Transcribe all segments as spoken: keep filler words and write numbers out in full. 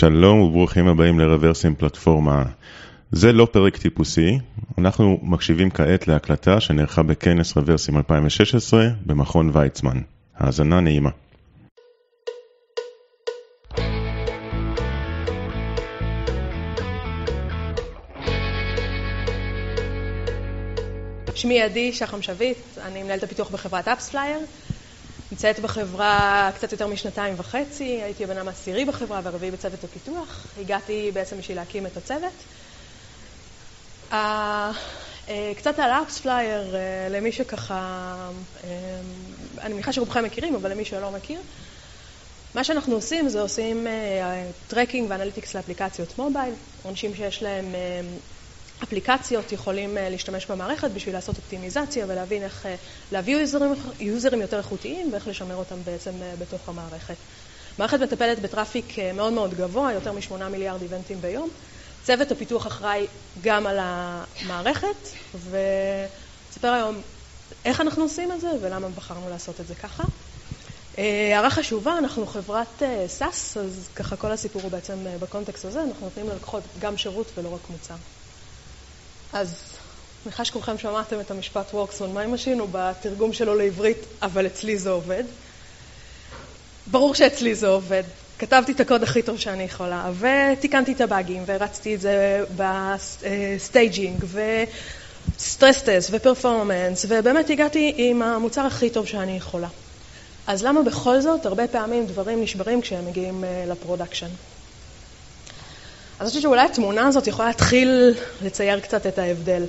שלום וברוכים הבאים לרוורסים פלטפורמה. זה לא פרק טיפוסי, אנחנו מקשיבים כעת להקלטה שנערכה בכנס רוורסים אלפיים ושש עשרה במכון ויצמן. האזנה נעימה. שמי עדי שחם שביט, אני מנהלת הפיתוח בחברת אפספלייר. נמצאת בחברה קצת יותר משנתיים וחצי, הייתי הבן אדם העשירי בחברה והרביעי בצוות הפיתוח. הגעתי בעצם בשביל להקים את הצוות. קצת על אפספלייר, למי שככה, אני מניחה שרובכם מכירים, אבל למי שלא מכיר. מה שאנחנו עושים זה עושים טרקינג ואנליטיקס לאפליקציות מובייל. אנשים שיש להם אפליקציות יכולים להשתמש במערכת בשביל לעשות אופטימיזציה ולהבין איך להביא יוזרים, יוזרים יותר איכותיים ואיך לשמר אותם בעצם בתוך המערכת. מערכת מטפלת בטראפיק מאוד מאוד גבוה, יותר משמונה מיליארד איבנטים ביום. צוות הפיתוח אחראי גם על המערכת, וספר היום איך אנחנו עושים את זה ולמה בחרנו לעשות את זה ככה. הערה חשובה, אנחנו חברת סאס, אז ככה כל הסיפור הוא בעצם בקונטקסט הזה, אנחנו נותנים ללקוחות גם שירות ולא רק מוצר. אז מניחה שכולכם שמעתם את המשפט Works on my machine, הוא בתרגום שלו לעברית, אבל אצלי זה עובד. ברור שאצלי זה עובד. כתבתי את הקוד הכי טוב שאני יכולה, ותיקנתי את הבאגים, והרצתי את זה בסטייג'ינג, וסטרס טסט, ופרפורמנס, ובאמת הגעתי עם המוצר הכי טוב שאני יכולה. אז למה בכל זאת הרבה פעמים דברים נשברים כשהם מגיעים לפרודקשן? אז אני חושבת שאולי התמונה הזאת יכולה להתחיל לצייר קצת את ההבדל.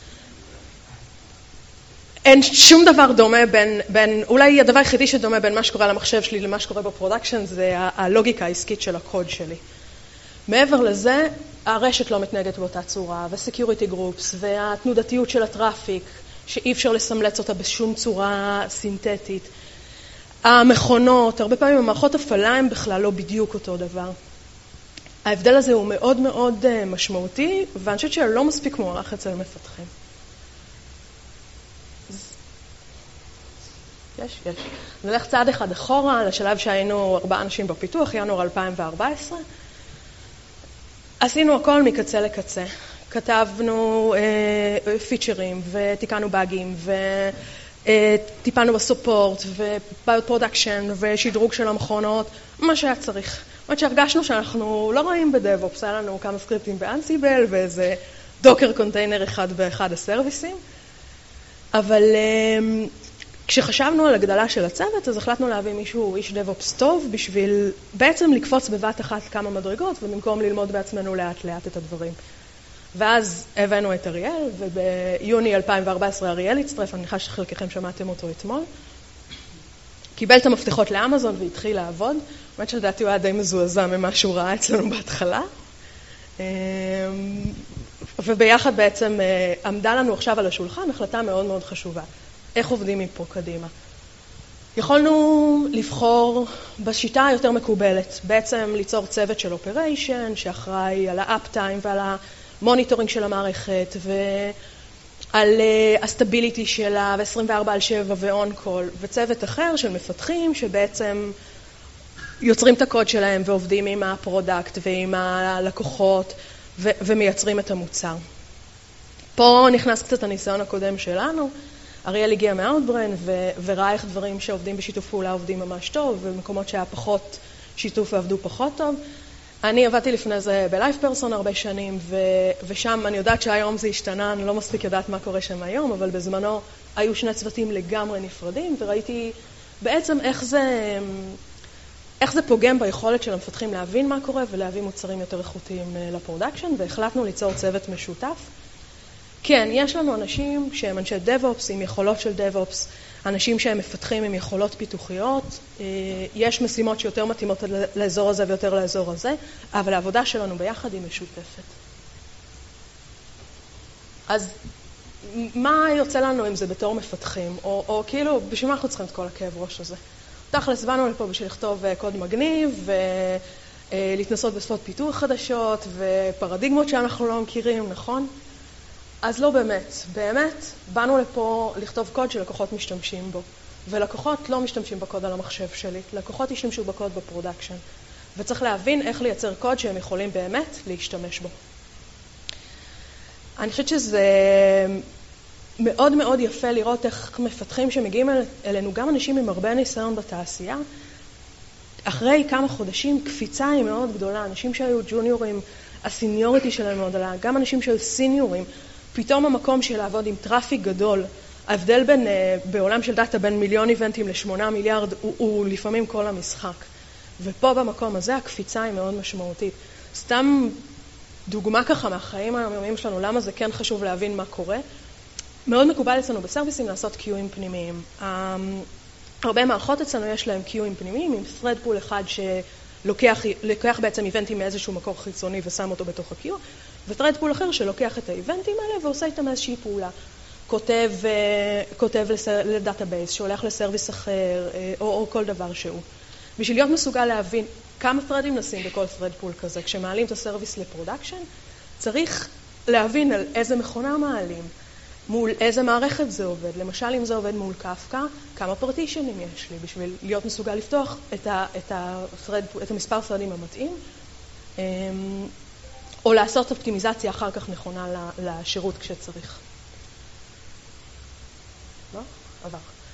אין שום דבר דומה בין, בין, אולי הדבר היחידי שדומה בין מה שקורה למחשב שלי למה שקורה בפרודקשן זה הלוגיקה העסקית של הקוד שלי. מעבר לזה, הרשת לא מתנהגת באותה צורה, וסקיוריטי גרופס, והתנודתיות של הטראפיק, שאי אפשר לסמלץ אותה בשום צורה סינתטית. המכונות, הרבה פעמים המערכות הפעלה הם בכלל לא בדיוק אותו דבר. ההבדל הזה הוא מאוד מאוד משמעותי, ואני חושבת שלא מספיק מוערך אצל מפתחים. יש, יש. נלך צעד אחד אחורה, לשלב שהיינו ארבעה אנשים בפיתוח, ינואר אלפיים וארבע עשרה. עשינו הכל מקצה לקצה. כתבנו אה, פיצ'רים, ותיקנו באגים, וטיפלנו בסופורט, וביוט פרודקשן, ושדרוג של המכונות, מה שהיה צריך. זאת אומרת שהרגשנו שאנחנו לא רואים בדב-אופס, היה לנו כמה סקריפטים באנסיבל, ואיזה דוקר קונטיינר אחד באחד הסרוויסים. אבל אה, כשחשבנו על הגדלה של הצוות, אז החלטנו להביא מישהו, איש דב-אופס טוב, בשביל בעצם לקפוץ בבת אחת כמה מדרגות, ובמקום ללמוד בעצמנו לאט לאט את הדברים. ואז הבאנו את אריאל, וביוני אלפיים וארבע עשרה אריאל הצטרף, אני מניחה שחלקכם שמעתם אותו אתמול. קיבל את המפתחות לאמזון והתחיל לעבוד. באמת שלדעתי הוא היה די מזועזע ממה שהוא ראה אצלנו בהתחלה. וביחד בעצם עמדה לנו עכשיו על השולחן החלטה מאוד מאוד חשובה. איך עובדים מפה קדימה? יכולנו לבחור בשיטה היותר מקובלת, בעצם ליצור צוות של אופריישן, שאחראי על האפ-טיים ועל המוניטורינג של המערכת, ועל הסטביליטי שלה, ו-עשרים וארבע על שבע ואון-קול, וצוות אחר של מפתחים שבעצם יוצרים את הקוד שלהם ועובדים עם הפרודקט ועם הלקוחות, ו- ומייצרים את המוצר. פה נכנס קצת הניסיון הקודם שלנו, אריאל הגיע מהאוטברן ו- וראה איך דברים שעובדים בשיתוף פעולה עובדים ממש טוב, ומקומות שהיה פחות שיתוף ועבדו פחות טוב. אני עבדתי לפני זה בלייב פרסון הרבה שנים, ו- ושם אני יודעת שהיום זה השתנה, אני לא מספיק יודעת מה קורה שם היום, אבל בזמנו היו שני צוותים לגמרי נפרדים, וראיתי בעצם איך זה, איך זה פוגם ביכולת של המפתחים להבין מה קורה, ולהביא מוצרים יותר איכותיים לפרודקשן, והחלטנו ליצור צוות משותף. כן, יש לנו אנשים שהם אנשי דב-אופס עם יכולות של דב-אופס, אנשים שהם מפתחים עם יכולות פיתוחיות, יש משימות שיותר מתאימות לאזור הזה ויותר לאזור הזה, אבל העבודה שלנו ביחד היא משותפת. אז מה יוצא לנו אם זה בתור מפתחים, או, או כאילו, בשביל מה אנחנו צריכים את כל הכאב ראש הזה? תכלס, באנו לפה בשביל לכתוב קוד מגניב, ולהתנסות בשפות פיתוח חדשות, ופרדיגמות שאנחנו לא מכירים, נכון? אז לא באמת. באמת, באנו לפה לכתוב קוד שלקוחות משתמשים בו. ולקוחות לא משתמשים בקוד על המחשב שלי. לקוחות ישתמשו בקוד בפרודקשן. וצריך להבין איך לייצר קוד שהם יכולים באמת להשתמש בו. אני חושבת שזה מאוד מאוד יפה לראות איך מפתחים שמגיעים אלינו, גם אנשים עם הרבה ניסיון בתעשייה, אחרי כמה חודשים קפיצה היא מאוד גדולה, אנשים שהיו ג'וניורים, הסיניוריטי שלהם מאוד עלה, גם אנשים שהיו סיניורים, פתאום המקום של לעבוד עם טראפיק גדול, ההבדל בין, בעולם של דאטה בין מיליון איבנטים לשמונה מיליארד, הוא, הוא לפעמים כל המשחק. ופה במקום הזה הקפיצה היא מאוד משמעותית. סתם דוגמה ככה מהחיים היומיומיים שלנו, למה זה כן חשוב להבין מה קורה. מאוד מקובל אצלנו בסרוויסים לעשות קיואים פנימיים. הרבה מערכות אצלנו יש להם קיואים פנימיים, עם thread pool אחד שלוקח לוקח בעצם איבנטים מאיזשהו מקור חיצוני ושם אותו בתוך הקיו, ו-thread pool אחר שלוקח את האיבנטים האלה ועושה איתם איזושהי פעולה. כותב, כותב לדאטאבייס, שהולך לסרוויס אחר, או, או כל דבר שהוא. בשביל להיות מסוגל להבין כמה threadים נשים בכל thread pool כזה, כשמעלים את הסרוויס לפרודקשן, צריך להבין על איזה מכונה מעלים, מול איזה מערכת זה עובד. למשל, אם זה עובד מול קפקא, כמה פרטישנים יש לי, בשביל להיות מסוגל לפתוח את, ה, את, ה-thread, את המספר threadים המתאים, או לעשות אופטימיזציה אחר כך נכונה לשירות כשצריך. לא? עבר.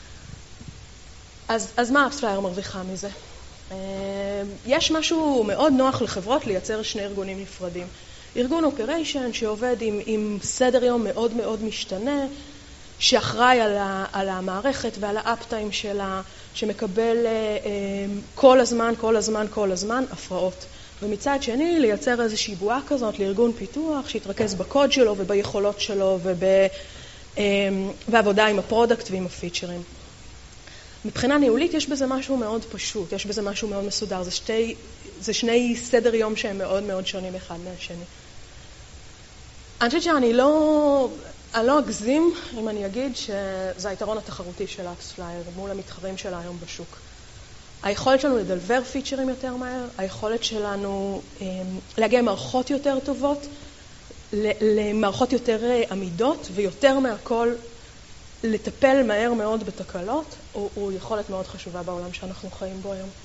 אז, אז מה AppsFlyer מרוויחה מזה? יש משהו מאוד נוח לחברות לייצר שני ארגונים נפרדים. ארגון אופריישן שעובד עם, עם סדר יום מאוד מאוד משתנה, שאחראי על, ה, על המערכת ועל האפטיים שלה, שמקבל כל הזמן, כל הזמן, כל הזמן הפרעות. ומצד שני, לייצר איזושהי בועה כזאת לארגון פיתוח, שיתרכז בקוד שלו וביכולות שלו ובעבודה עם הפרודקט ועם הפיצ'רים. מבחינה ניהולית יש בזה משהו מאוד פשוט, יש בזה משהו מאוד מסודר, זה, שתי, זה שני סדר יום שהם מאוד מאוד שונים אחד מהשני. אני חושבת שאני לא, אני לא אגזים אם אני אגיד שזה היתרון התחרותי של AppsFlyer מול המתחרים שלה היום בשוק. היכולת שלנו לדלבר פיצ'רים יותר מהר, היכולת שלנו להגיע מערכות יותר טובות, למערכות יותר עמידות, ויותר מהכל לטפל מהר מאוד בתקלות, הוא, הוא יכולת מאוד חשובה בעולם שאנחנו חיים בו היום.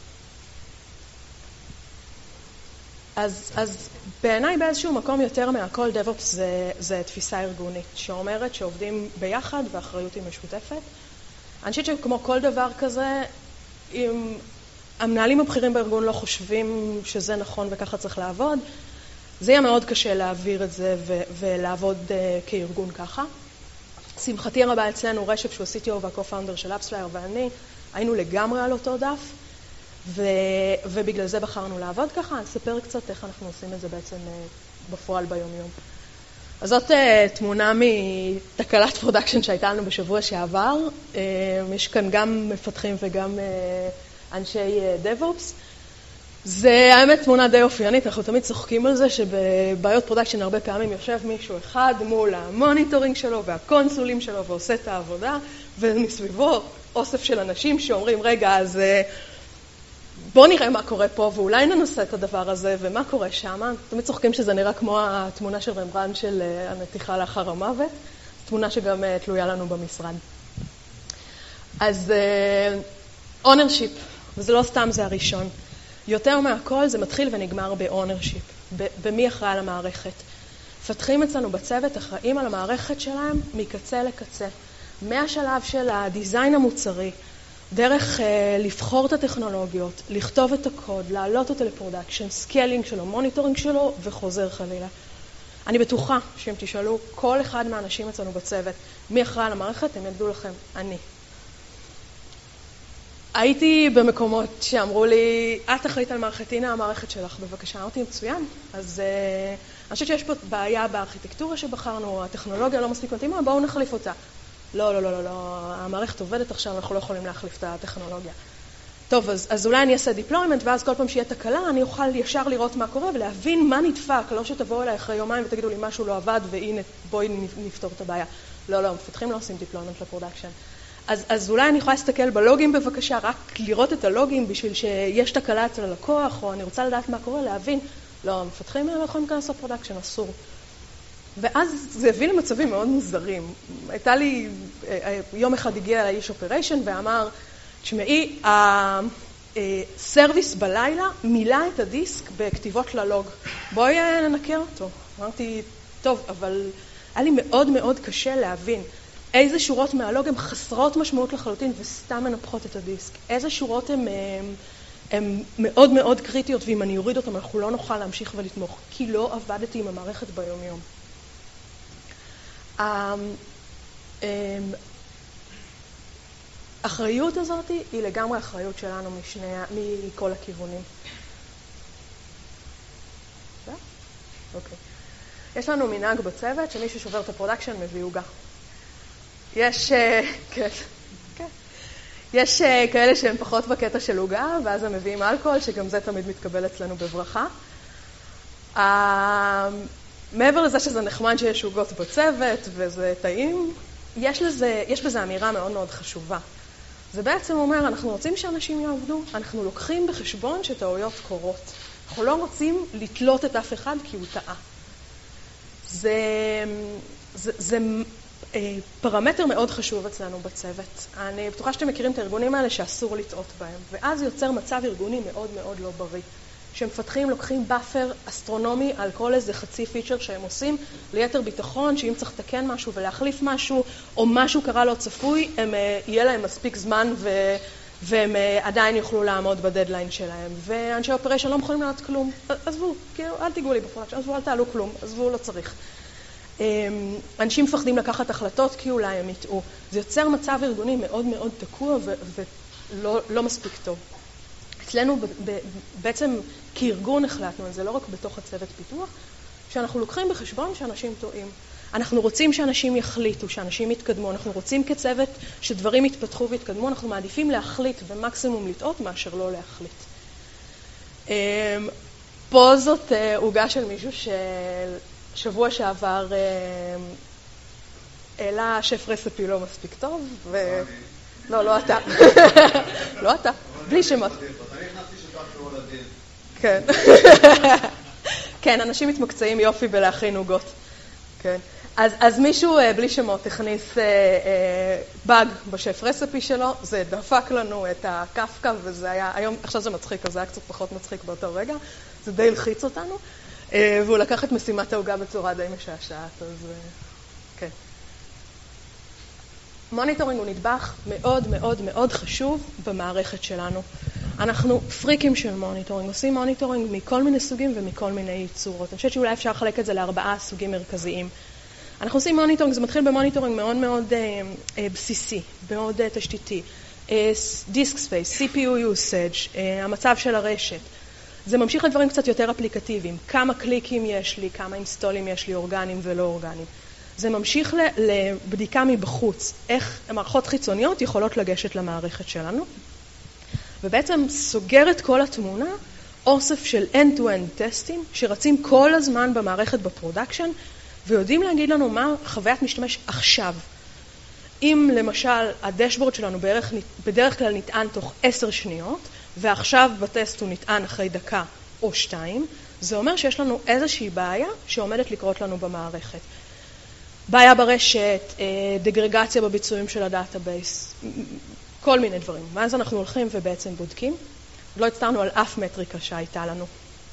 אז, אז בעיניי באיזשהו מקום יותר מהכל, DevOps זה, זה תפיסה ארגונית, שאומרת שעובדים ביחד ואחריות היא משותפת. אני חושבת שכמו כל דבר כזה, אם המנהלים הבכירים בארגון לא חושבים שזה נכון וככה צריך לעבוד, זה יהיה מאוד קשה להעביר את זה ו- ולעבוד uh, כארגון ככה. שמחתי הרבה אצלנו, רשף שהוא ה-סי טי או וה-co-founder של AppsFlyer ואני, היינו לגמרי על אותו דף, ו- ובגלל זה בחרנו לעבוד ככה. אני אספר קצת איך אנחנו עושים את זה בעצם uh, בפועל ביום יום. אז זאת uh, תמונה מתקלת פרודקשן שהייתה לנו בשבוע שעבר. Uh, יש כאן גם מפתחים וגם uh, אנשי uh, DevOps. זה האמת תמונה די אופיינית, אנחנו תמיד צוחקים על זה שבבעיות פרודקשן הרבה פעמים יושב מישהו אחד מול המוניטורינג שלו והקונסולים שלו ועושה את העבודה, ומסביבו אוסף של אנשים שאומרים, רגע, אז בוא נראה מה קורה פה ואולי ננסה את הדבר הזה ומה קורה שם. תמיד צוחקים שזה נראה כמו התמונה של רמברנדט של הנתיחה לאחר המוות, תמונה שגם תלויה לנו במשרד. אז ownership, וזה לא סתם זה הראשון. יותר מהכל זה מתחיל ונגמר ב-ownership, במי אחראי על המערכת. מפתחים אצלנו בצוות אחראים על המערכת שלהם מקצה לקצה. מהשלב של הדיזיין המוצרי, דרך uh, לבחור את הטכנולוגיות, לכתוב את הקוד, להעלות אותו לפרודקשן, סקיילינג שלו, מוניטורינג שלו וחוזר חלילה. אני בטוחה שאם תשאלו כל אחד מהאנשים אצלנו בצוות, מי אחראי על המערכת, הם יגידו לכם, אני. הייתי במקומות שאמרו לי, את אחראית על מערכת, הנה המערכת שלך, בבקשה. אמרתי, מצוין. אז uh, אני חושבת שיש פה בעיה בארכיטקטורה שבחרנו, הטכנולוגיה לא מספיק מתאימה, בואו נחליף אותה. לא, לא, לא, לא, לא, המערכת עובדת עכשיו, אנחנו לא יכולים להחליף את הטכנולוגיה. טוב, אז, אז אולי אני אעשה deployment, ואז כל פעם שיהיה תקלה, אני אוכל ישר לראות מה קורה ולהבין מה נדפק, לא שתבואו אליי אחרי יומיים ותגידו לי משהו לא עבד, והנה, בואי נפתור את הבעיה. לא, לא, מפתחים לא עושים deployment לפרודקשן. אז, אז אולי אני יכולה להסתכל בלוגים בבקשה, רק לראות את הלוגים בשביל שיש תקלה אצל הלקוח, או אני רוצה לדעת מה קורה, להבין, לא, מפתחים לא יכולים כאן לעשות פרודקשן, אסור. ואז זה הביא למצבים מאוד מוזרים. הייתה לי, יום אחד הגיע לאיש אופריישן ואמר, תשמעי, סרוויס בלילה מילא את הדיסק בכתיבות ללוג. בואי ננקר אותו. אמרתי, טוב, אבל היה לי מאוד מאוד קשה להבין איזה שורות מהלוג הן חסרות משמעות לחלוטין וסתם מנפחות את הדיסק. איזה שורות הן, הן, הן מאוד מאוד קריטיות, ואם אני אוריד אותן אנחנו לא נוכל להמשיך ולתמוך, כי לא עבדתי עם המערכת ביום יום. האחריות הזאת היא לגמרי אחריות שלנו משני, מכל הכיוונים. אוקיי. יש לנו מנהג בצוות שמי ששובר את הפרודקשן מביא עוגה. יש, כן, כן. יש כאלה שהם פחות בקטע של עוגה, ואז הם מביאים אלכוהול, שגם זה תמיד מתקבל אצלנו בברכה. מעבר לזה שזה נחמד שיש עוגות בצוות וזה טעים, יש לזה, יש בזה אמירה מאוד מאוד חשובה. זה בעצם אומר, אנחנו רוצים שאנשים יעבדו, אנחנו לוקחים בחשבון שטעויות קורות. אנחנו לא רוצים לתלות את אף אחד כי הוא טעה. זה, זה, זה פרמטר מאוד חשוב אצלנו בצוות. אני בטוחה שאתם מכירים את הארגונים האלה שאסור לטעות בהם, ואז יוצר מצב ארגוני מאוד מאוד לא בריא. שמפתחים, לוקחים באפר אסטרונומי על כל איזה חצי פיצ'ר שהם עושים, ליתר ביטחון, שאם צריך לתקן משהו ולהחליף משהו, או משהו קרה לא צפוי, הם, יהיה להם מספיק זמן ו, והם עדיין יוכלו לעמוד בדדליין שלהם. ואנשי אופריישן לא יכולים לעשות כלום. עזבו, כאילו, אל תיגעו לי בפרודקשן, עזבו, אל תעלו כלום, עזבו, לא צריך. אנשים מפחדים לקחת החלטות כי אולי הם יטעו. זה יוצר מצב ארגוני מאוד מאוד תקוע ולא לא מספיק טוב. אצלנו בעצם כארגון החלטנו על זה, לא רק בתוך הצוות פיתוח, שאנחנו לוקחים בחשבון שאנשים טועים. אנחנו רוצים שאנשים יחליטו, שאנשים יתקדמו, אנחנו רוצים כצוות שדברים יתפתחו ויתקדמו, אנחנו מעדיפים להחליט ומקסימום לטעות מאשר לא להחליט. פה זאת עוגה של מישהו ששבוע שעבר העלה שף רספי לא מספיק טוב, ו... לא, לא אתה. לא אתה, בלי שמות. כן. כן, אנשים מתמקצעים יופי בלהכין עוגות. כן. אז, אז מישהו בלי שמות הכניס אה, אה, באג בשף רספי שלו, זה דפק לנו את הקפקא, וזה היה, היום, עכשיו זה מצחיק, אז זה היה קצת פחות מצחיק באותו רגע, זה די לחיץ אותנו, אה, והוא לקח את משימת העוגה בצורה די משעשעת, אז אה, כן. מוניטורינג הוא נדבך מאוד מאוד מאוד חשוב במערכת שלנו. אנחנו פריקים של מוניטורינג, עושים מוניטורינג מכל מיני סוגים ומכל מיני צורות. אני חושבת שאולי אפשר לחלק את זה לארבעה סוגים מרכזיים. אנחנו עושים מוניטורינג, זה מתחיל במוניטורינג מאוד מאוד אה, אה, בסיסי, מאוד אה, תשתיתי. אה, דיסק ספייס, סי פי יו usage, אה, המצב של הרשת. זה ממשיך לדברים קצת יותר אפליקטיביים. כמה קליקים יש לי, כמה אינסטולים יש לי, אורגנים ולא אורגנים. זה ממשיך לבדיקה מבחוץ, איך מערכות חיצוניות יכולות לגשת למערכת שלנו. ובעצם סוגר את כל התמונה, אוסף של end-to-end טסטים, שרצים כל הזמן במערכת בפרודקשן, ויודעים להגיד לנו מה חוויית משתמש עכשיו. אם למשל הדשבורד שלנו בערך, בדרך כלל נטען תוך עשר שניות, ועכשיו בטסט הוא נטען אחרי דקה או שתיים, זה אומר שיש לנו איזושהי בעיה שעומדת לקרות לנו במערכת. בעיה ברשת, דגרגציה בביצועים של הדאטאבייס, כל מיני דברים. ואז אנחנו הולכים ובעצם בודקים. לא הצטרנו על אף מטריקה שהייתה לנו.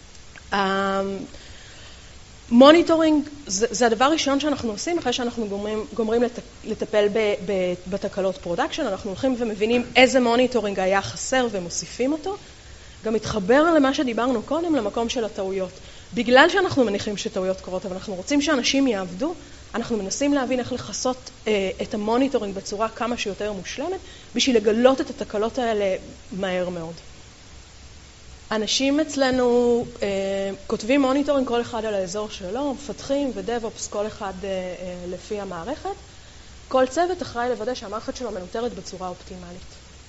מוניטורינג זה, זה הדבר הראשון שאנחנו עושים אחרי שאנחנו גומרים, גומרים לת, לטפל ב, ב, בתקלות פרודקשן. אנחנו הולכים ומבינים איזה מוניטורינג היה חסר ומוסיפים אותו. גם מתחבר למה שדיברנו קודם, למקום של הטעויות. בגלל שאנחנו מניחים שטעויות קורות, אבל אנחנו רוצים שאנשים יעבדו, אנחנו מנסים להבין איך לחסות אה, את המוניטורינג בצורה כמה שיותר מושלמת, בשביל לגלות את התקלות האלה מהר מאוד. אנשים אצלנו אה, כותבים מוניטורינג כל אחד על האזור שלו, מפתחים ודאב-אופס כל אחד אה, אה, לפי המערכת. כל צוות אחראי לוודא שהמערכת שלו מנוטרת בצורה אופטימלית.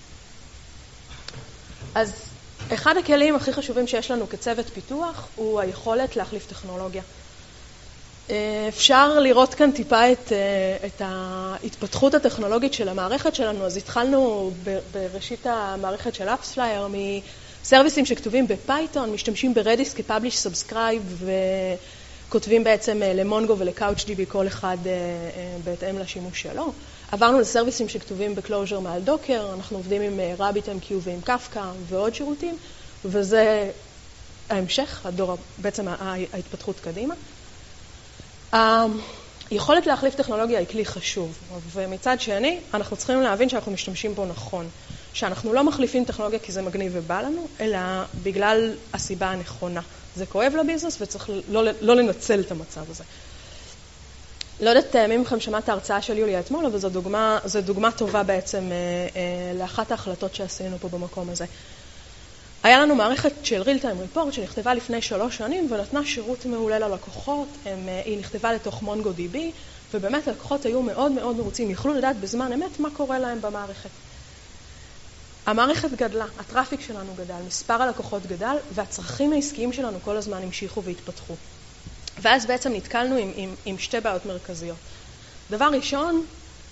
אז אחד הכלים הכי חשובים שיש לנו כצוות פיתוח הוא היכולת להחליף טכנולוגיה. אפשר לראות כאן טיפה את, את ההתפתחות הטכנולוגית של המערכת שלנו. אז התחלנו בראשית המערכת של AppsFlyer מסרוויסים שכתובים בפייתון, משתמשים ברדיס כ-Publish Subscribe וכותבים בעצם למונגו ולקאוצ'דיבי כל אחד בהתאם לשימוש שלו. עברנו לסרוויסים שכתובים בקלוז'ר מעל דוקר, אנחנו עובדים עם RabbitMQ ועם Kafka ועוד שירותים, וזה ההמשך, הדור, בעצם ההתפתחות קדימה. היכולת להחליף טכנולוגיה היא כלי חשוב, ומצד שני, אנחנו צריכים להבין שאנחנו משתמשים בו נכון, שאנחנו לא מחליפים טכנולוגיה כי זה מגניב ובא לנו, אלא בגלל הסיבה הנכונה. זה כואב לביזנס וצריך לא, לא לנצל את המצב הזה. לא יודעת מי מכם שמע את ההרצאה של יוליה אתמול, אבל זו דוגמה, זו דוגמה טובה בעצם אה, אה, לאחת ההחלטות שעשינו פה במקום הזה. היה לנו מערכת של real time report שנכתבה לפני שלוש שנים ונתנה שירות מעולה ללקוחות, הם, היא נכתבה לתוך MongoDB, ובאמת הלקוחות היו מאוד מאוד מרוצים, יכלו לדעת בזמן אמת מה קורה להם במערכת. המערכת גדלה, הטראפיק שלנו גדל, מספר הלקוחות גדל, והצרכים העסקיים שלנו כל הזמן המשיכו והתפתחו. ואז בעצם נתקלנו עם, עם, עם שתי בעיות מרכזיות. דבר ראשון,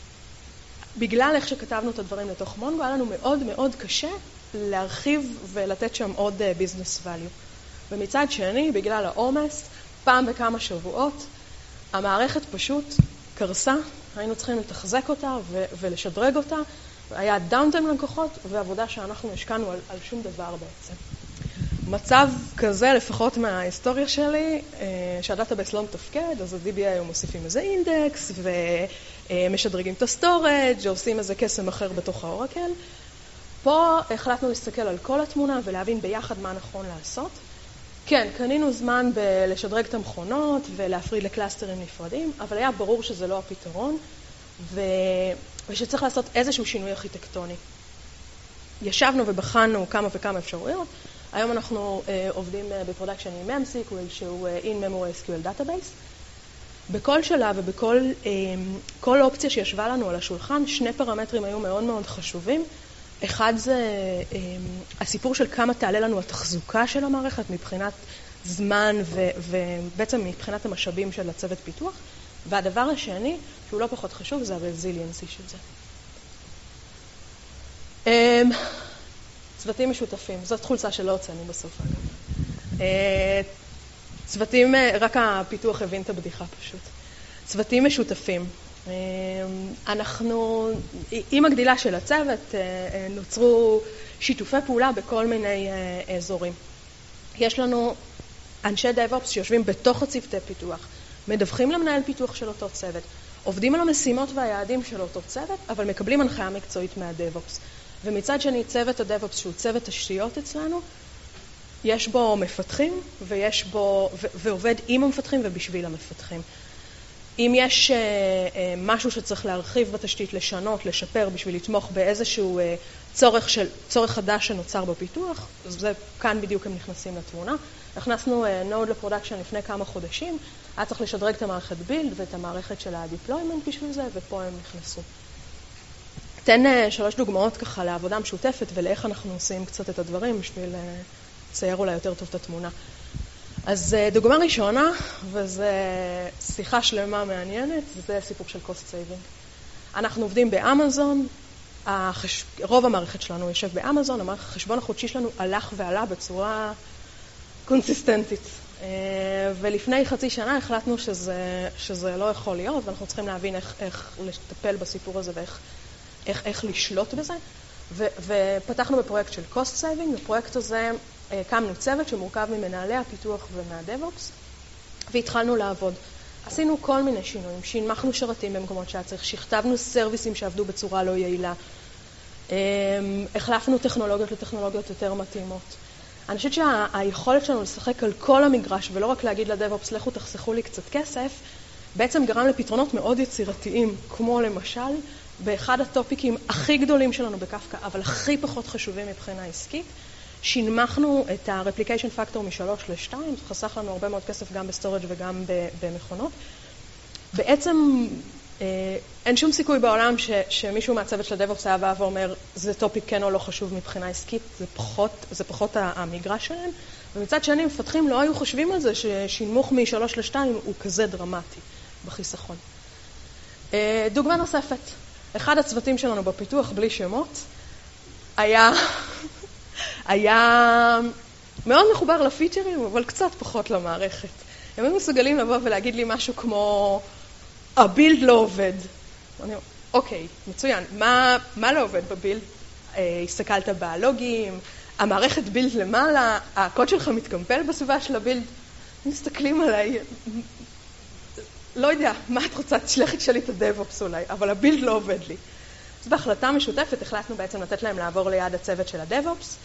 בגלל איך שכתבנו את הדברים לתוך מונגו, היה לנו מאוד מאוד קשה להרחיב ולתת שם עוד ביזנס ואליו. ומצד שני, בגלל העומס, פעם בכמה שבועות, המערכת פשוט קרסה, היינו צריכים לתחזק אותה ו- ולשדרג אותה, היה דאונטיים ללקוחות ועבודה שאנחנו השקענו על, על שום דבר בעצם. מצב כזה, לפחות מההיסטוריה שלי, שהדאטאבייס לא מתפקד, אז ה-די בי איי היו מוסיפים איזה אינדקס, ומשדרגים את הסטורג', ועושים איזה קסם אחר בתוך האורקל. פה החלטנו להסתכל על כל התמונה ולהבין ביחד מה נכון לעשות. כן, קנינו זמן בלשדרג את המכונות ולהפריד לקלאסטרים נפרדים, אבל היה ברור שזה לא הפתרון, ו... ושצריך לעשות איזשהו שינוי ארכיטקטוני. ישבנו ובחנו כמה וכמה אפשרויות, היום אנחנו uh, עובדים uh, בפרודקשן עם MemSQL, שהוא uh, In-Memory אס קיו אל Database. בכל שלב ובכל um, כל אופציה שישבה לנו על השולחן, שני פרמטרים היו מאוד מאוד חשובים. אחד זה um, הסיפור של כמה תעלה לנו התחזוקה של המערכת מבחינת זמן ו- ובעצם מבחינת המשאבים של הצוות פיתוח. והדבר השני, שהוא לא פחות חשוב, זה ה-resiliency של זה. Um, צוותים משותפים, זאת חולצה שלא הוצאנו בסוף אגב. צוותים, רק הפיתוח הבין את הבדיחה פשוט. צוותים משותפים. אנחנו, עם הגדילה של הצוות, נוצרו שיתופי פעולה בכל מיני אזורים. יש לנו אנשי DevOps שיושבים בתוך הצוותי פיתוח, מדווחים למנהל פיתוח של אותו צוות, עובדים על המשימות והיעדים של אותו צוות, אבל מקבלים הנחיה מקצועית מה-DevOps. ומצד שני, צוות ה-DevOps, שהוא צוות תשתיות אצלנו, יש בו מפתחים, ויש בו, ו- ועובד עם המפתחים ובשביל המפתחים. אם יש uh, uh, משהו שצריך להרחיב בתשתית, לשנות, לשפר, בשביל לתמוך באיזשהו uh, צורך, של, צורך חדש שנוצר בפיתוח, זה כאן בדיוק הם נכנסים לתמונה. הכנסנו uh, נוד לפרודקשן לפני כמה חודשים, היה צריך לשדרג את המערכת בילד ואת המערכת של ה-deployment בשביל זה, ופה הם נכנסו. תן שלוש דוגמאות ככה לעבודה משותפת ולאיך אנחנו עושים קצת את הדברים בשביל לצייר אולי יותר טוב את התמונה. אז דוגמה ראשונה, וזו שיחה שלמה מעניינת, זה סיפור של cost saving. אנחנו עובדים באמזון, החש... רוב המערכת שלנו יושב באמזון, החשבון החודשי שלנו הלך ועלה בצורה קונסיסטנטית. ולפני חצי שנה החלטנו שזה, שזה לא יכול להיות, ואנחנו צריכים להבין איך, איך לטפל בסיפור הזה ואיך איך, איך לשלוט בזה, ו, ופתחנו בפרויקט של cost saving. בפרויקט הזה קמנו צוות שמורכב ממנהלי הפיתוח ומהדב-אופס, והתחלנו לעבוד. עשינו כל מיני שינויים, שינמכנו שרתים במקומות שהיה צריך, שכתבנו סרוויסים שעבדו בצורה לא יעילה, החלפנו טכנולוגיות לטכנולוגיות יותר מתאימות. אני חושבת שהיכולת שלנו לשחק על כל המגרש, ולא רק להגיד לדב-אופס, לכו תחסכו לי קצת כסף, בעצם גרם לפתרונות מאוד יצירתיים, כמו למשל, באחד הטופיקים הכי גדולים שלנו בקפקא, אבל הכי פחות חשובים מבחינה עסקית, שינמכנו את ה-replication factor משלוש לשתיים, זה חסך לנו הרבה מאוד כסף גם בסטורג' וגם במכונות. בעצם אין שום סיכוי בעולם ש, שמישהו מהצוות של הדב-אופס היה בא ואומר, זה טופיק כן או לא חשוב מבחינה עסקית, זה פחות, זה פחות המגרש שלהם. ומצד שני, מפתחים לא היו חושבים על זה ששינמוך משלוש לשתיים הוא כזה דרמטי בחיסכון. דוגמה נוספת, אחד הצוותים שלנו בפיתוח, בלי שמות, היה, היה מאוד מחובר לפיצ'רים, אבל קצת פחות למערכת. הם היו מסוגלים לבוא ולהגיד לי משהו כמו, הבילד לא עובד. אני אומר, אוקיי, מצוין. מה, מה לא עובד בבילד? הסתכלת בלוגים, המערכת בילד למעלה, הקוד שלך מתקמפל בסביבה של הבילד, מסתכלים עליי, לא יודע, מה את רוצה? תשלחת שלי את הדב-אופס אולי, אבל הבילד לא עובד לי. אז בהחלטה משותפת החלטנו בעצם לתת להם לעבור ליד הצוות של הדב-אופס,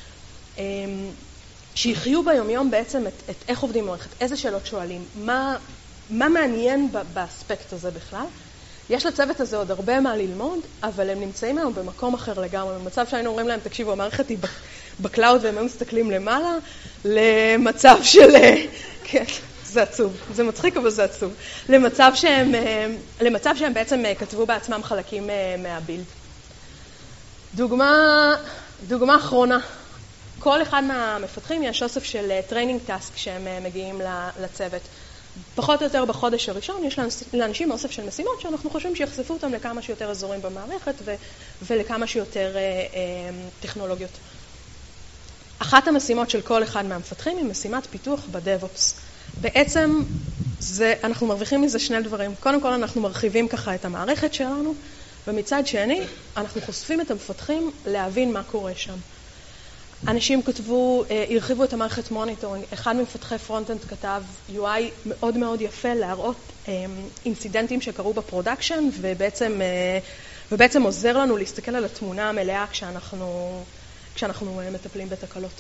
שיחיו ביומיום בעצם את, את איך עובדים מערכת, איזה שאלות שואלים, מה, מה מעניין באספקט הזה בכלל. יש לצוות הזה עוד הרבה מה ללמוד, אבל הם נמצאים היום במקום אחר לגמרי, במצב שהיינו אומרים להם, תקשיבו, המערכת היא בקלאוד והם היו מסתכלים למעלה, למצב של, כן, זה עצוב, זה מצחיק אבל זה עצוב, למצב שהם, למצב שהם בעצם כתבו בעצמם חלקים מהבילד. דוגמה, דוגמה אחרונה, כל אחד מהמפתחים יש אוסף של טריינינג טאסק שהם מגיעים לצוות. פחות או יותר בחודש הראשון יש לאנשים אוסף של משימות שאנחנו חושבים שיחשפו אותם לכמה שיותר אזורים במערכת ו- ולכמה שיותר אה, אה, טכנולוגיות. אחת המשימות של כל אחד מהמפתחים היא משימת פיתוח בדב-אופס. בעצם זה, אנחנו מרוויחים מזה שני דברים. קודם כל אנחנו מרחיבים ככה את המערכת שלנו, ומצד שני אנחנו חושפים את המפתחים להבין מה קורה שם. אנשים כתבו, הרחיבו את המערכת מוניטורינג, אחד ממפתחי פרונט-אנד כתב יו איי מאוד מאוד יפה להראות אינסידנטים שקרו בפרודקשן, ובעצם, ובעצם עוזר לנו להסתכל על התמונה המלאה כשאנחנו, כשאנחנו מטפלים בתקלות.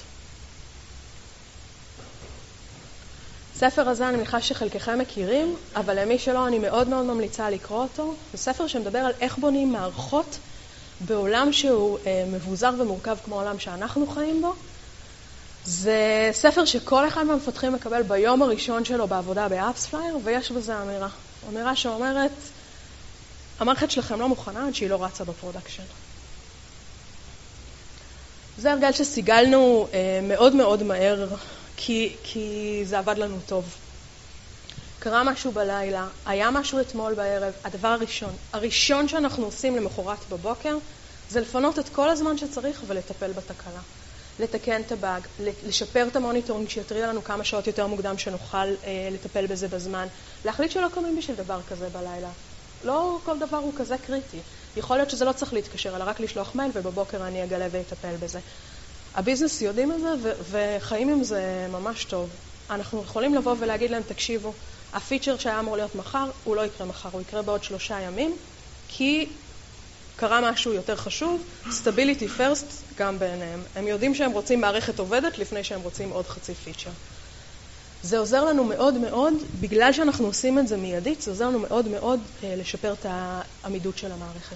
הספר הזה אני מניחה שחלקכם מכירים, אבל למי שלא אני מאוד מאוד ממליצה לקרוא אותו. זה ספר שמדבר על איך בונים מערכות בעולם שהוא אה, מבוזר ומורכב כמו העולם שאנחנו חיים בו. זה ספר שכל אחד מהמפתחים מקבל ביום הראשון שלו בעבודה באפספלייר, ויש בזה אמירה. אמירה שאומרת, המערכת שלכם לא מוכנה עד שהיא לא רצה בפרודקשן. זה הרגל שסיגלנו אה, מאוד מאוד מהר, כי, כי זה עבד לנו טוב. קרה משהו בלילה, היה משהו אתמול בערב, הדבר הראשון, הראשון שאנחנו עושים למחרת בבוקר, זה לפנות את כל הזמן שצריך ולטפל בתקלה. לתקן את הבאג, לשפר את המוניטורינג שיתריע לנו כמה שעות יותר מוקדם שנוכל אה, לטפל בזה בזמן. להחליט שלא קמים בשביל דבר כזה בלילה. לא כל דבר הוא כזה קריטי. יכול להיות שזה לא צריך להתקשר, אלא רק לשלוח מייל ובבוקר אני אגלה ויטפל בזה. הביזנס יודעים את זה ו- וחיים עם זה ממש טוב. אנחנו יכולים לבוא ולהגיד להם, תקשיבו, הפיצ'ר שהיה אמור להיות מחר, הוא לא יקרה מחר, הוא יקרה בעוד שלושה ימים, כי קרה משהו יותר חשוב, stability first, גם בעיניהם. הם יודעים שהם רוצים מערכת עובדת לפני שהם רוצים עוד חצי פיצ'ר. זה עוזר לנו מאוד מאוד, בגלל שאנחנו עושים את זה מיידית, זה עוזר לנו מאוד מאוד לשפר את העמידות של המערכת.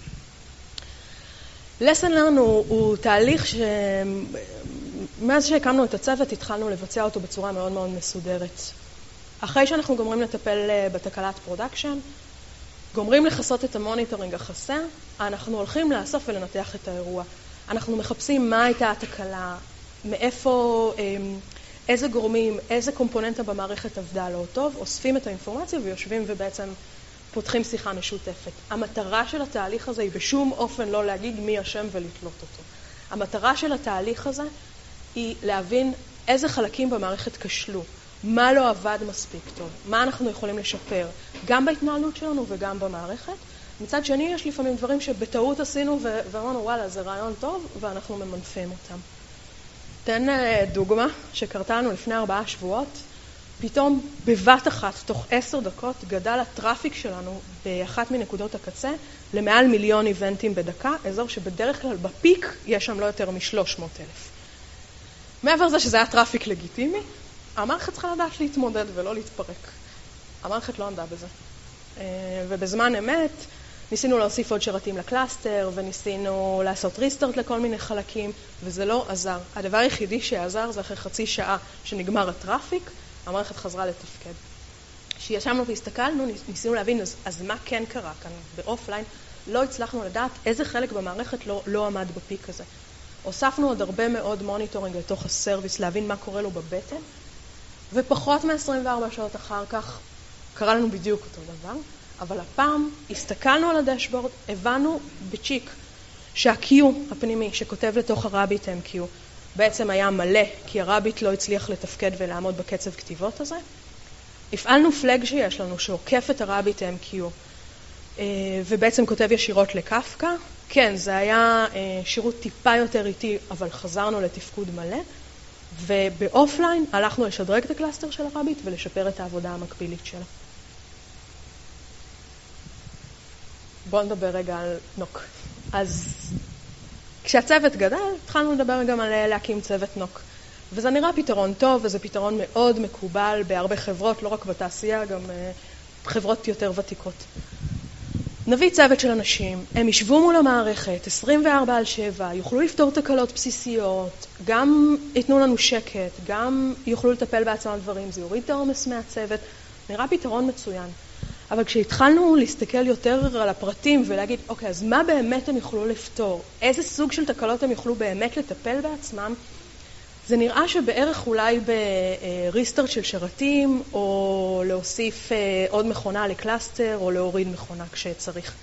lesson learn הוא, הוא תהליך שמאז שהקמנו את הצוות התחלנו לבצע אותו בצורה מאוד מאוד מסודרת. אחרי שאנחנו גומרים לטפל בתקלת פרודקשן, גומרים לחסות את המוניטורינג החסר, אנחנו הולכים לאסוף ולנתח את האירוע. אנחנו מחפשים מה הייתה התקלה, מאיפה, איזה גורמים, איזה קומפוננטה במערכת עבדה לא טוב, אוספים את האינפורמציה ויושבים ובעצם פותחים שיחה משותפת. המטרה של התהליך הזה היא בשום אופן לא להגיד מי אשם ולתלות אותו. המטרה של התהליך הזה היא להבין איזה חלקים במערכת כשלו, מה לא עבד מספיק טוב, מה אנחנו יכולים לשפר, גם בהתנהלות שלנו וגם במערכת. מצד שני, יש לפעמים דברים שבטעות עשינו ואמרנו, וואלה, זה רעיון טוב, ואנחנו ממנפים אותם. תן דוגמה שקרתה לנו לפני ארבעה שבועות, פתאום בבת אחת, תוך עשר דקות, גדל הטראפיק שלנו באחת מנקודות הקצה למעל מיליון איבנטים בדקה, אזור שבדרך כלל בפיק יש שם לא יותר מ-שלוש מאות אלף. מעבר לזה שזה היה טראפיק לגיטימי, המערכת צריכה לדעת להתמודד ולא להתפרק. המערכת לא עמדה בזה. ובזמן אמת ניסינו להוסיף עוד שרתים לקלאסטר, וניסינו לעשות ריסטארט לכל מיני חלקים, וזה לא עזר. הדבר היחידי שעזר זה אחרי חצי שעה שנגמר הטראפיק, המערכת חזרה לתפקד. כשישבנו והסתכלנו, ניסינו להבין, אז, אז מה כן קרה כאן באופליין? לא הצלחנו לדעת איזה חלק במערכת לא, לא עמד בפיק הזה. הוספנו עוד הרבה מאוד מוניטורינג לתוך הסרוויס, להבין מה קורה לו בבטן, ופחות מ-עשרים וארבע שעות אחר כך קרה לנו בדיוק אותו דבר, אבל הפעם הסתכלנו על הדשבורד, הבנו בצ'יק שה-Q הפנימי שכותב לתוך הרביט אם קיו בעצם היה מלא, כי הרביט לא הצליח לתפקד ולעמוד בקצב כתיבות הזה. הפעלנו פלג שיש לנו שעוקף את הרביט אם קיו, ובעצם כותב ישירות לקפקא. כן, זה היה שירות טיפה יותר איטי, אבל חזרנו לתפקוד מלא. ובאופליין הלכנו לשדרג את הקלאסטר של הרביט ולשפר את העבודה המקבילית שלה. בואו נדבר רגע על נוק. אז כשהצוות גדל, התחלנו לדבר גם על להקים צוות נוק. וזה נראה פתרון טוב, וזה פתרון מאוד מקובל בהרבה חברות, לא רק בתעשייה, גם חברות יותר ותיקות. נביא צוות של אנשים, הם ישבו מול המערכת עשרים וארבע על שבע, יוכלו לפתור תקלות בסיסיות, גם ייתנו לנו שקט, גם יוכלו לטפל בעצמם דברים, זה יוריד את העומס מהצוות, נראה פתרון מצוין. אבל כשהתחלנו להסתכל יותר על הפרטים ולהגיד, אוקיי, אז מה באמת הם יוכלו לפתור? איזה סוג של תקלות הם יוכלו באמת לטפל בעצמם? זה נראה שבערך אולי בריסטארט של שרתים, או להוסיף עוד מכונה לקלאסטר, או להוריד מכונה כשצריך.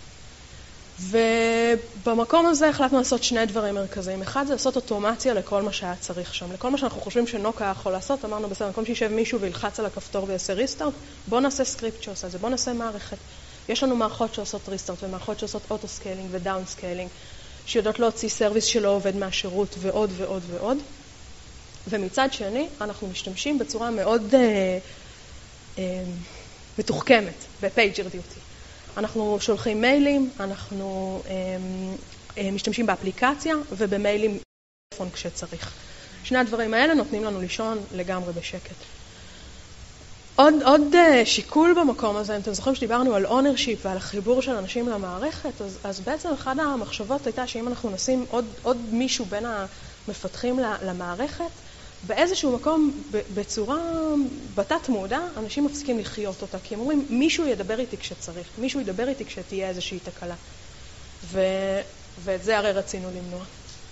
ובמקום הזה החלטנו לעשות שני דברים מרכזיים. אחד זה לעשות אוטומציה לכל מה שהיה צריך שם. לכל מה שאנחנו חושבים שנוק היה יכול לעשות, אמרנו בסדר, במקום שישב מישהו וילחץ על הכפתור ויעשה ריסטארט, בוא נעשה סקריפט שעושה זה, בוא נעשה מערכת. יש לנו מערכות שעושות ריסטארט ומערכות שעושות אוטו סקיילינג ודאון סקיילינג, שיודעות להוציא סרוויס שלא עובד מהשירות ועוד ועוד ועוד. ומצד שני, אנחנו משתמשים בצורה מאוד אה, אה, מתוחכמת בפייג'ר דיוטי. אנחנו שולחים מיילים, אנחנו אה, אה, משתמשים באפליקציה ובמיילים טלפון כשצריך. שני הדברים האלה נותנים לנו לישון לגמרי בשקט. עוד, עוד אה, שיקול במקום הזה, אם אתם זוכרים שדיברנו על ownership ועל החיבור של אנשים למערכת, אז, אז בעצם אחד המחשבות הייתה שאם אנחנו נשים עוד, עוד מישהו בין המפתחים למערכת, באיזשהו מקום, בצורה, בתת מודע, אנשים מפסיקים לחיות אותה, כי הם אומרים, מישהו ידבר איתי כשצריך, מישהו ידבר איתי כשתהיה איזושהי תקלה. ו... ואת זה הרי רצינו למנוע.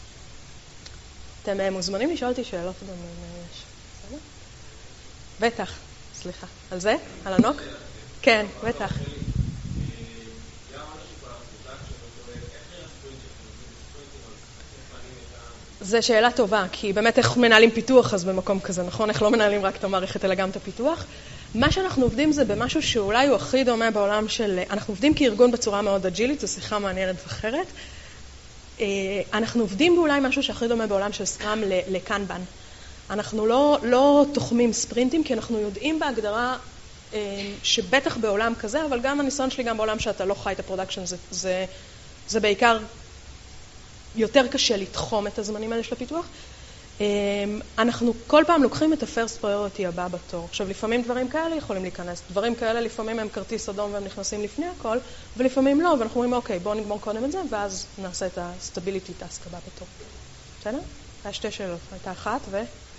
אתם מוזמנים לשאול אותי שאלות גם אם יש. בסדר? בטח, סליחה. על זה? על הנוק? כן, בטח. זו שאלה טובה, כי באמת איך מנהלים פיתוח אז במקום כזה, נכון? איך לא מנהלים רק את המערכת אלא גם את הפיתוח. מה שאנחנו עובדים זה במשהו שאולי הוא הכי דומה בעולם של... אנחנו עובדים כארגון בצורה מאוד אג'ילית, זו שיחה מעניינת ואחרת. אנחנו עובדים באולי משהו שהכי דומה בעולם של סקראם לקנבן. אנחנו לא, לא תוחמים ספרינטים, כי אנחנו יודעים בהגדרה שבטח בעולם כזה, אבל גם הניסיון שלי גם בעולם שאתה לא חי את הפרודקשן, זה, זה, זה בעיקר... יותר קשה לתחום את הזמנים האלה של הפיתוח. אנחנו כל פעם לוקחים את ה-first priority הבא בתור. עכשיו, לפעמים דברים כאלה יכולים להיכנס. דברים כאלה לפעמים הם כרטיס אדום והם נכנסים לפני הכל, ולפעמים לא, ואנחנו אומרים, אוקיי, בואו נגמור קודם את זה, ואז נעשה את ה-stability task הבא בתור. בסדר? היה שתי שאלות. הייתה אחת ו...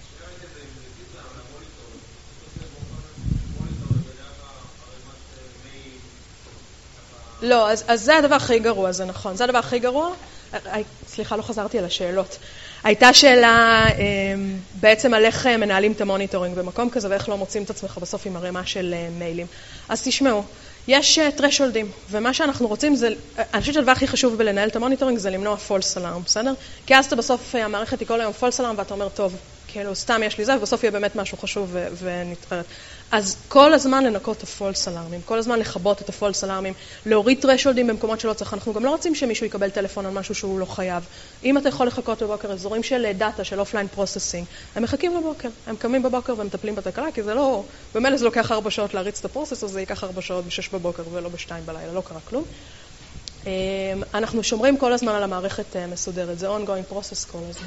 לא, אז, אז זה הדבר הכי גרוע, זה נכון. זה הדבר הכי גרוע. סליחה, לא חזרתי על השאלות. הייתה שאלה בעצם על איך מנהלים את המוניטורינג במקום כזה, ואיך לא מוצאים את עצמך בסוף עם הרמה של מיילים. אז תשמעו, יש threshold'ים, ומה שאנחנו רוצים זה, אני חושבת שהדבר הכי חשוב בלנהל את המוניטורינג זה למנוע false alarm, בסדר? כי אז אתה בסוף, המערכת היא כל היום false alarm, ואתה אומר, טוב, כאילו, סתם יש לי זה, ובסוף יהיה באמת משהו חשוב ונתחרט. אז כל הזמן לנקות את הפולס אלארמים, כל הזמן לחבות את הפולס אלארמים, להוריד טרשולדים במקומות שלא צריך. אנחנו גם לא רוצים שמישהו יקבל טלפון על משהו שהוא לא חייב. אם אתה יכול לחכות בבוקר, אזורים של דאטה, של אופליין פרוססינג, הם מחכים בבוקר, הם קמים בבוקר ומטפלים בתקלה, כי זה לא, במילא זה לוקח ארבע שעות להריץ את הפרוסס, אז זה ייקח ארבע שעות בשש בבוקר ולא בשתיים בלילה, לא קרה כלום. אנחנו שומרים כל הזמן על המערכת מסודרת, זה ongoing process כל הזמן.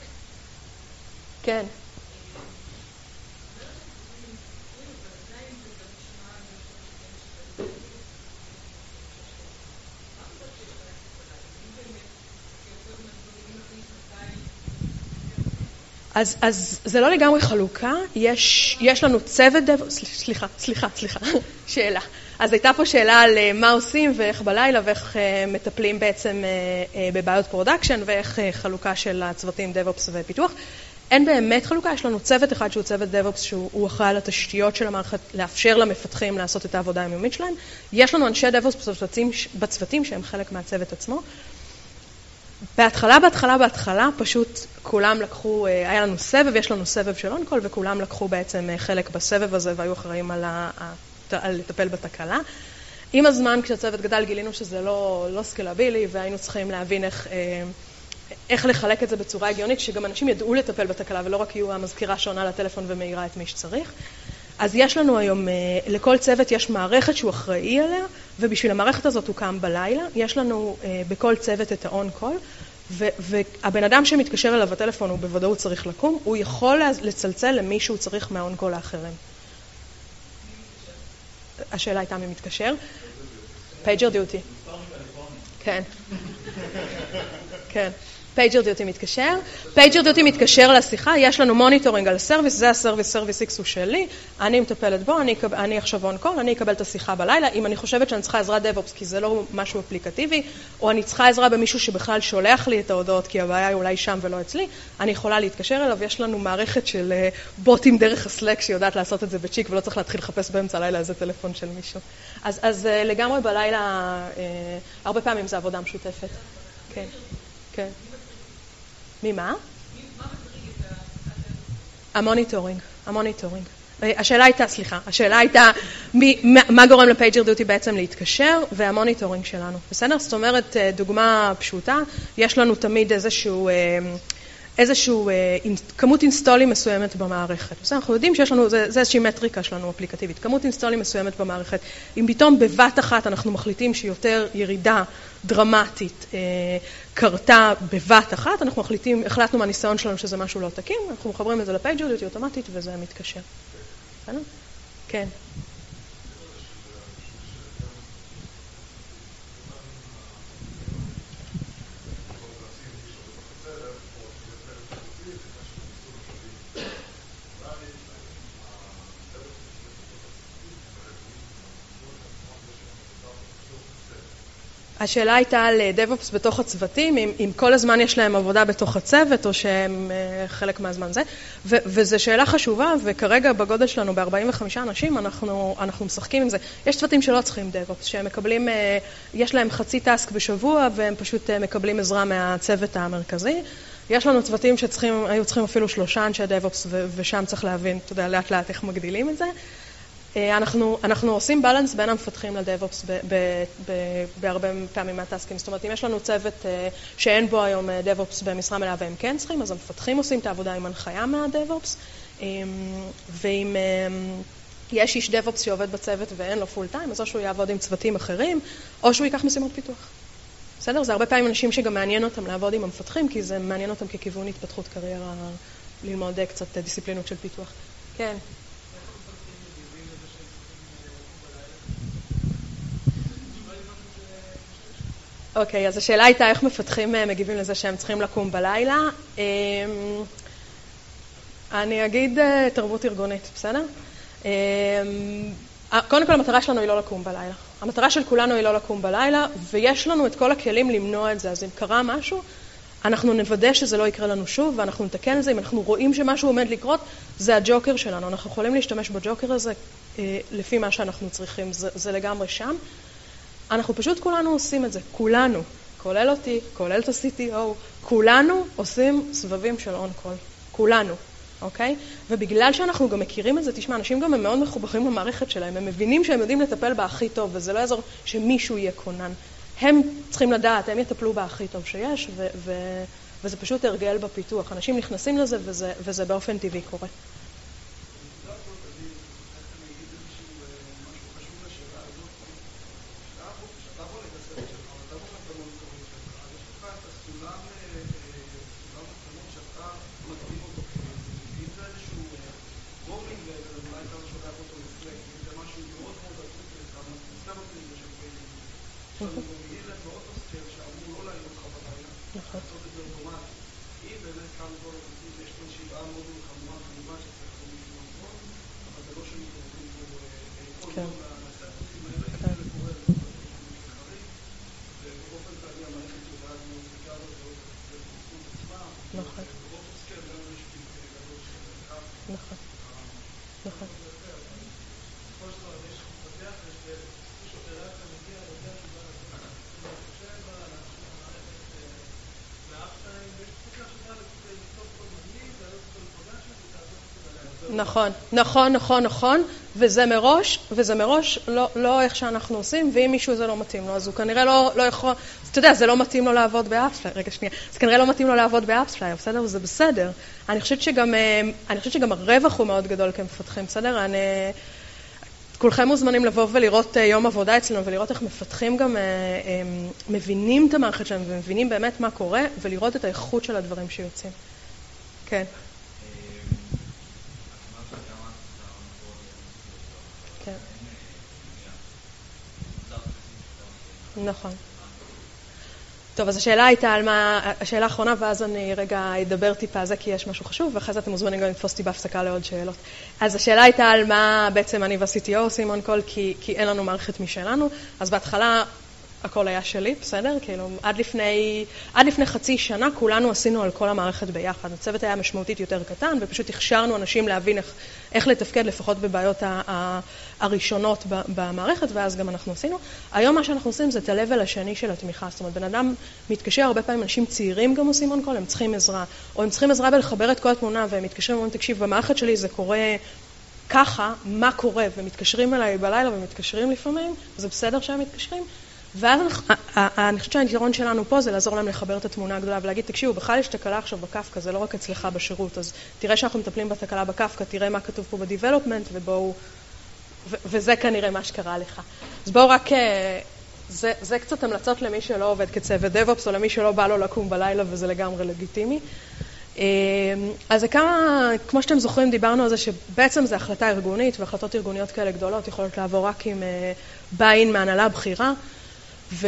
כן. אז, אז זה לא לגמרי חלוקה, יש, יש לנו צוות דב... סליחה, סליחה, סליחה, שאלה. אז הייתה פה שאלה על מה עושים ואיך בלילה ואיך מטפלים בעצם בבעיות פרודקשן ואיך חלוקה של הצוותים דב-אופס ופיתוח. אין באמת חלוקה, יש לנו צוות אחד שהוא צוות דב-אופס שהוא אחראי על התשתיות של המערכת, לאפשר למפתחים לעשות את העבודה היומית שלהם. יש לנו אנשי דב-אופס בצוותים, בצוותים שהם חלק מהצוות עצמו. בהתחלה, בהתחלה, בהתחלה, פשוט כולם לקחו, היה לנו סבב, יש לנו סבב של אונקול, וכולם לקחו בעצם חלק בסבב הזה, והיו אחראים על, ה, על לטפל בתקלה. עם הזמן, כשהצוות גדל, גילינו שזה לא, לא סקלבילי, והיינו צריכים להבין איך, איך לחלק את זה בצורה הגיונית, שגם אנשים ידעו לטפל בתקלה, ולא רק יהיו המזכירה שעונה לטלפון ומאירה את מי שצריך. אז יש לנו היום, לכל צוות יש מערכת שהוא אחראי עליה, ובשביל המערכת הזאת הוא קם בלילה. יש לנו בכל צוות את ה-on-call, והבן אדם שמתקשר אליו הטלפון הוא בוודאות צריך לקום, הוא יכול לצלצל למי שהוא צריך מה-on-call האחרים. השאלה הייתה מי מתקשר? פייג'ר דיוטי. כן. כן. פייג'ר דיוטי מתקשר. פייג'ר דיוטי מתקשר לשיחה, יש לנו מוניטורינג על הסרוויס, זה הסרוויס, סרוויס X הוא שלי, אני מטפלת בו, אני, אני עכשיו און קול, אני אקבל את השיחה בלילה, אם אני חושבת שאני צריכה עזרה דב-אופס, כי זה לא משהו אפליקטיבי, או אני צריכה עזרה במישהו שבכלל שולח לי את ההודעות, כי הבעיה היא אולי שם ולא אצלי, אני יכולה להתקשר אליו, יש לנו מערכת של בוטים דרך הסלק, שיודעת לעשות את זה בצ'יק, ולא צריך להתחיל לחפש באמצע הלילה איזה טלפון של מישהו. אז, אז לגמרי בלילה, הרבה פעמים זה עבודה משותפת. כן, כן. ממה? המוניטורינג, המוניטורינג. השאלה הייתה, סליחה, השאלה הייתה מי, מה גורם לפייג'ר דיוטי בעצם להתקשר, והמוניטורינג שלנו. בסדר? זאת אומרת, דוגמה פשוטה, יש לנו תמיד איזשהו, איזשהו כמות אינסטולים מסוימת במערכת. בסדר? אנחנו יודעים שיש לנו, זה, זה איזושהי מטריקה שלנו אפליקטיבית, כמות אינסטולים מסוימת במערכת. אם פתאום בבת אחת אנחנו מחליטים שיותר ירידה דרמטית אה, קרתה בבת אחת, אנחנו מחליטים, החלטנו מהניסיון שלנו שזה משהו לא תקין, אנחנו מחברים את זה לפייג'ר דיוטי אוטומטית וזה מתקשר. בסדר? כן. השאלה הייתה על דב-אופס בתוך הצוותים, אם, אם כל הזמן יש להם עבודה בתוך הצוות, או שהם חלק מהזמן זה. ו, וזו שאלה חשובה, וכרגע בגודל שלנו ב-ארבעים וחמישה אנשים, אנחנו, אנחנו משחקים עם זה. יש צוותים שלא צריכים דב-אופס, שהם מקבלים, יש להם חצי טסק בשבוע, והם פשוט מקבלים עזרה מהצוות המרכזי. יש לנו צוותים שצריכים, היו צריכים אפילו שלושה אנשי דב-אופס, ו, ושם צריך להבין, אתה יודע, לאט לאט איך מגדילים את זה. אנחנו, אנחנו עושים בלנס בין המפתחים לדב-אופס בהרבה פעמים מהטסקים. זאת אומרת, אם יש לנו צוות שאין בו היום דב-אופס במשרה מלאה והם כן צריכים, אז המפתחים עושים את העבודה עם הנחיה מהדב-אופס. ואם יש איש דב-אופס שעובד בצוות ואין לו פול טיים, אז או שהוא יעבוד עם צוותים אחרים, או שהוא ייקח משימות פיתוח. בסדר? זה הרבה פעמים אנשים שגם מעניין אותם לעבוד עם המפתחים, כי זה מעניין אותם ככיוון התפתחות קריירה, ללמוד קצת דיסציפלינות של פיתוח. כן. אוקיי, אז השאלה הייתה איך מפתחים מגיבים לזה שהם צריכים לקום בלילה. אני אגיד תרבות ארגונית, בסדר? קודם כל, המטרה שלנו היא לא לקום בלילה. המטרה של כולנו היא לא לקום בלילה, ויש לנו את כל הכלים למנוע את זה. אז אם קרה משהו, אנחנו נוודא שזה לא יקרה לנו שוב, ואנחנו נתקן את זה. אם אנחנו רואים שמשהו עומד לקרות, זה הג'וקר שלנו. אנחנו יכולים להשתמש בג'וקר הזה לפי מה שאנחנו צריכים. זה, זה לגמרי שם. אנחנו פשוט כולנו עושים את זה, כולנו, כולל אותי, כולל את ה-סי טי או, כולנו עושים סבבים של on-call, כולנו, אוקיי? ובגלל שאנחנו גם מכירים את זה, תשמע, אנשים גם הם מאוד מחוברים למערכת שלהם, הם מבינים שהם יודעים לטפל בה הכי טוב, וזה לא יעזור שמישהו יהיה כונן. הם צריכים לדעת, הם יטפלו בה הכי טוב שיש, ו- ו- וזה פשוט הרגל בפיתוח. אנשים נכנסים לזה, וזה, וזה באופן טבעי קורה. נכון, נכון, נכון, נכון. וזה מראש, וזה מראש לא, לא איך שאנחנו עושים, ואם מישהו זה לא מתאים לו, אז הוא כנראה לא, לא יכול, אז אתה יודע, זה לא מתאים לו לעבוד באפספלייר, רגע שנייה, זה כנראה לא מתאים לו לעבוד באפספלייר, בסדר? וזה בסדר. אני חושבת שגם, אני חושבת שגם הרווח הוא מאוד גדול כמפתחים, בסדר? אני, כולכם מוזמנים לבוא ולראות יום עבודה אצלנו, ולראות איך מפתחים גם, מבינים את המערכת שלהם, ומבינים באמת מה קורה, ולראות את האיכות של הדברים שיוצאים. כן. נכון. טוב, אז השאלה הייתה על מה, השאלה האחרונה, ואז אני רגע אדבר טיפה על זה, כי יש משהו חשוב, ואחרי זה אתם מוזמנים גם לתפוס אותי בהפסקה לעוד שאלות. אז השאלה הייתה על מה בעצם אני וה-סי טי או עושים on call, כי, כי אין לנו מערכת משלנו. אז בהתחלה הכל היה שלי, בסדר? כאילו, עד לפני, עד לפני חצי שנה כולנו עשינו על כל המערכת ביחד. הצוות היה משמעותית יותר קטן, ופשוט הכשרנו אנשים להבין איך, איך לתפקד לפחות בבעיות הראשונות במערכת, ואז גם אנחנו עשינו. היום מה שאנחנו עושים זה את ה-level השני של התמיכה. זאת אומרת, בן אדם מתקשר, הרבה פעמים אנשים צעירים גם עושים on call, הם צריכים עזרה, או הם צריכים עזרה בלחבר את כל התמונה, והם מתקשרים ואומרים, תקשיב, במערכת שלי זה קורה ככה, מה קורה? ומתקשרים אליי בלילה ומתקשרים לפעמים, זה בסדר שהם מתקשרים. ואז אני חושבת שהיתרון שלנו פה זה לעזור להם לחבר את התמונה הגדולה ולהגיד, תקשיבו, בכלל יש תקלה עכשיו בקפקא, זה לא רק אצלך בשירות, אז תראה שאנחנו מטפלים בתקלה בקפקא, תראה מה כתוב פה בדיבלופמנט, ובואו, וזה כנראה מה שקרה לך. אז בואו רק, זה, זה קצת המלצות למי שלא עובד כצוות דב-אופס, או למי שלא בא לו לקום בלילה, וזה לגמרי לגיטימי. אז זה כמה, כמו שאתם זוכרים, דיברנו על זה שבעצם זה החלטה ארגונית, והחלטות ארגוניות כאלה גדולות יכולות לעבור רק עם ביין מהנהלה הבכירה. ו...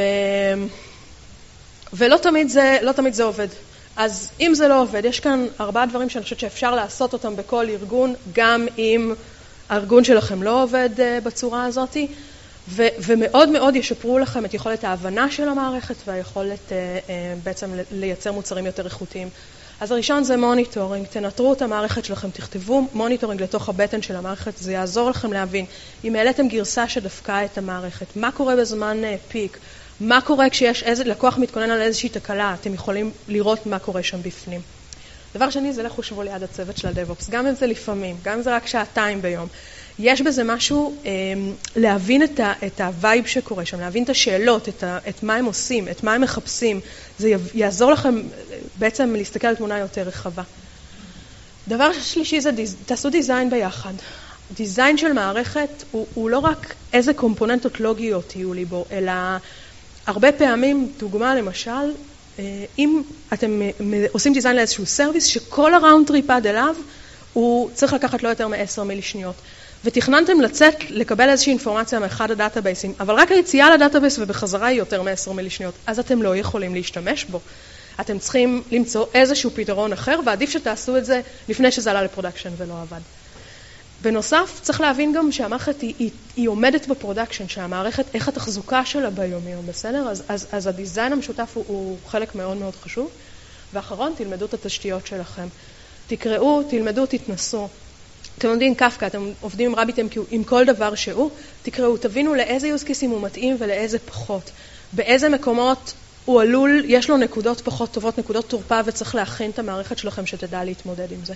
ולא תמיד זה, לא תמיד זה עובד. אז אם זה לא עובד, יש כאן ארבעה דברים שאני חושבת שאפשר לעשות אותם בכל ארגון, גם אם הארגון שלכם לא עובד בצורה הזאת, ו... ומאוד מאוד ישפרו לכם את יכולת ההבנה של המערכת והיכולת בעצם לייצר מוצרים יותר איכותיים. אז הראשון זה מוניטורינג, תנטרו את המערכת שלכם, תכתבו מוניטורינג לתוך הבטן של המערכת, זה יעזור לכם להבין אם העליתם גרסה שדפקה את המערכת, מה קורה בזמן פיק, מה קורה כשיש איזה לקוח מתכונן על איזושהי תקלה, אתם יכולים לראות מה קורה שם בפנים. דבר שני זה לכו שבו ליד הצוות של הדב-אופס, גם אם זה לפעמים, גם אם זה רק שעתיים ביום. יש בזה משהו, אה, להבין את, ה, את הווייב שקורה שם, להבין את השאלות, את, ה, את מה הם עושים, את מה הם מחפשים. זה יעזור לכם בעצם להסתכל על תמונה יותר רחבה. דבר שלישי זה דיז, תעשו דיזיין ביחד. דיזיין של מערכת הוא, הוא לא רק איזה קומפוננטות לוגיות יהיו לי בו, אלא הרבה פעמים, דוגמה למשל, אם אתם עושים דיזיין לאיזשהו סרוויס, שכל הראונד טריפ עד אליו, הוא צריך לקחת לא יותר מ-עשר מילי שניות. ותכננתם לצאת, לקבל איזושהי אינפורמציה מאחד הדאטאבייסים, אבל רק היציאה לדאטאבייס ובחזרה היא יותר מ-עשר מילי שניות, אז אתם לא יכולים להשתמש בו. אתם צריכים למצוא איזשהו פתרון אחר, ועדיף שתעשו את זה לפני שזה עלה לפרודקשן ולא עבד. בנוסף, צריך להבין גם שהמערכת היא, היא, היא עומדת בפרודקשן, שהמערכת, איך התחזוקה שלה ביום יום, בסדר? אז, אז, אז הדיזיין המשותף הוא, הוא חלק מאוד מאוד חשוב. ואחרון, תלמדו את התשתיות שלכם. תקראו, תלמדו, תתנסו. אתם עומדים קפקא, אתם עובדים עם רביט עם כל דבר שהוא, תקראו, תבינו לאיזה use cases הוא מתאים ולאיזה פחות. באיזה מקומות הוא עלול, יש לו נקודות פחות טובות, נקודות תורפה, וצריך להכין את המערכת שלכם שתדע להתמודד עם זה.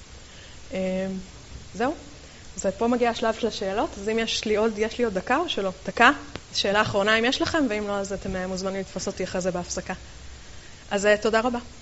זהו. אז פה מגיע השלב של השאלות, אז אם יש לי עוד, יש לי עוד דקה או שלא? דקה? שאלה אחרונה אם יש לכם, ואם לא, אז אתם מוזמנים לתפוס אותי אחרי זה בהפסקה. אז תודה רבה.